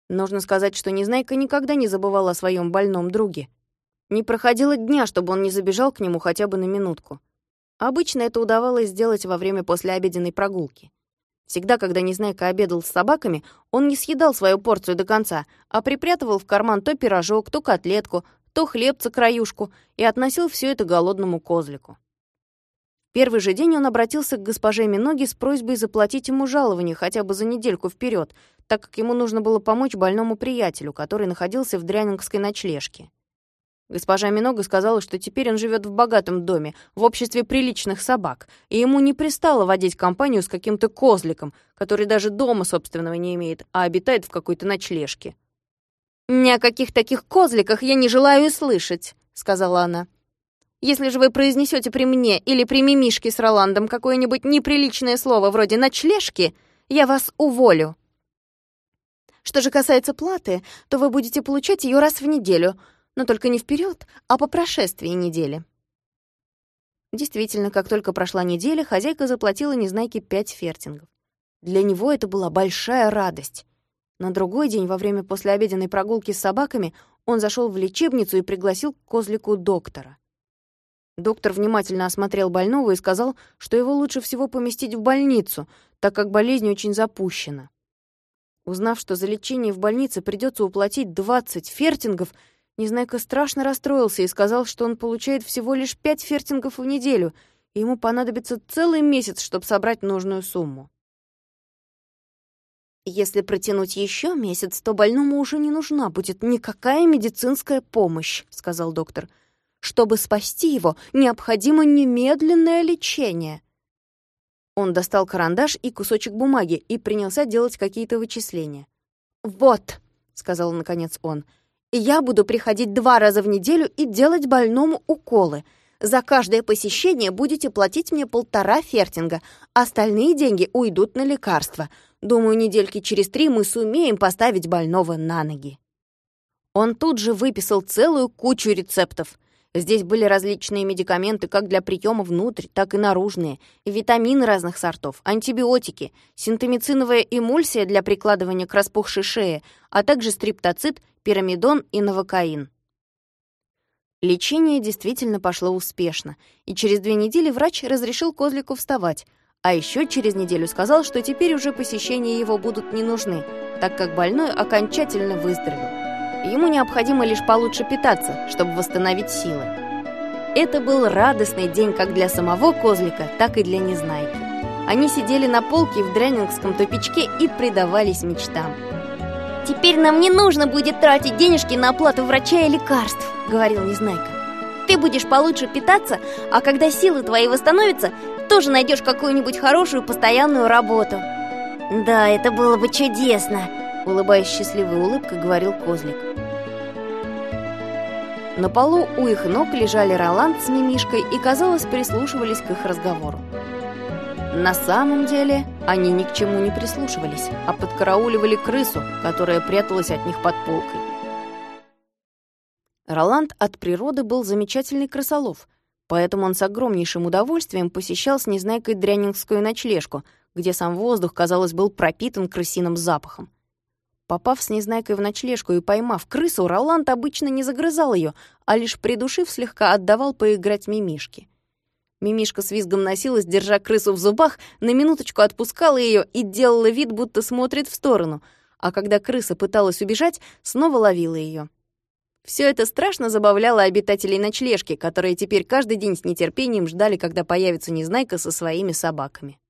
Нужно сказать, что Незнайка никогда не забывала о своем больном друге. Не проходило дня, чтобы он не забежал к нему хотя бы на минутку. Обычно это удавалось сделать во время послеобеденной прогулки. Всегда, когда Незнайка обедал с собаками, он не съедал свою порцию до конца, а припрятывал в карман то пирожок, то котлетку, то хлебца-краюшку и относил все это голодному козлику. В первый же день он обратился к госпоже Миноге с просьбой заплатить ему жалование хотя бы за недельку вперед, так как ему нужно было помочь больному приятелю, который находился в дрянингской ночлежке. Госпожа Минога сказала, что теперь он живет в богатом доме, в обществе приличных собак, и ему не пристало водить компанию с каким-то козликом, который даже дома собственного не имеет, а обитает в какой-то ночлежке. «Ни о каких таких козликах я не желаю и слышать», — сказала она. «Если же вы произнесете при мне или при Мимишке с Роландом какое-нибудь неприличное слово вроде «ночлежки», я вас уволю. Что же касается платы, то вы будете получать ее раз в неделю, но только не вперед, а по прошествии недели». Действительно, как только прошла неделя, хозяйка заплатила Незнайке 5 фертингов. Для него это была большая радость. На другой день, во время послеобеденной прогулки с собаками, он зашел в лечебницу и пригласил к козлику доктора. Доктор внимательно осмотрел больного и сказал, что его лучше всего поместить в больницу, так как болезнь очень запущена. Узнав, что за лечение в больнице придется уплатить 20 фертингов, Незнайка страшно расстроился и сказал, что он получает всего лишь 5 фертингов в неделю, и ему понадобится целый месяц, чтобы собрать нужную сумму. «Если протянуть еще месяц, то больному уже не нужна будет никакая медицинская помощь», — сказал доктор. «Чтобы спасти его, необходимо немедленное лечение». Он достал карандаш и кусочек бумаги и принялся делать какие-то вычисления. «Вот», — сказал наконец он, — «я буду приходить 2 раза в неделю и делать больному уколы. За каждое посещение будете платить мне 1,5 фертинга, остальные деньги уйдут на лекарства. Думаю, недельки через 3 мы сумеем поставить больного на ноги». Он тут же выписал целую кучу рецептов. Здесь были различные медикаменты как для приема внутрь, так и наружные, витамины разных сортов, антибиотики, синтомициновая эмульсия для прикладывания к распухшей шее, а также стриптоцит, пирамидон и новокаин. Лечение действительно пошло успешно, и через 2 недели врач разрешил козлику вставать, а еще через неделю сказал, что теперь уже посещения его будут не нужны, так как больной окончательно выздоровел. Ему необходимо лишь получше питаться, чтобы восстановить силы. Это был радостный день как для самого козлика, так и для Незнайки. Они сидели на полке в дрянингском тупичке и предавались мечтам. «Теперь нам не нужно будет тратить денежки на оплату врача и лекарств», — говорил Незнайка. «Ты будешь получше питаться, а когда силы твои восстановятся, тоже найдешь какую-нибудь хорошую постоянную работу». «Да, это было бы чудесно», — улыбаясь счастливой улыбкой, говорил козлик. На полу у их ног лежали Роланд с Мимишкой и, казалось, прислушивались к их разговору. На самом деле они ни к чему не прислушивались, а подкарауливали крысу, которая пряталась от них под полкой. Роланд от природы был замечательный крысолов, поэтому он с огромнейшим удовольствием посещал с Незнайкой дрянингскую ночлежку, где сам воздух, казалось, был пропитан крысиным запахом. Попав с Незнайкой в ночлежку и поймав крысу, Роланд обычно не загрызал ее, а лишь придушив слегка отдавал поиграть Мимишке. Мимишка с визгом носилась, держа крысу в зубах, на минуточку отпускала ее и делала вид, будто смотрит в сторону, а когда крыса пыталась убежать, снова ловила ее. Все это страшно забавляло обитателей ночлежки, которые теперь каждый день с нетерпением ждали, когда появится Незнайка со своими собаками.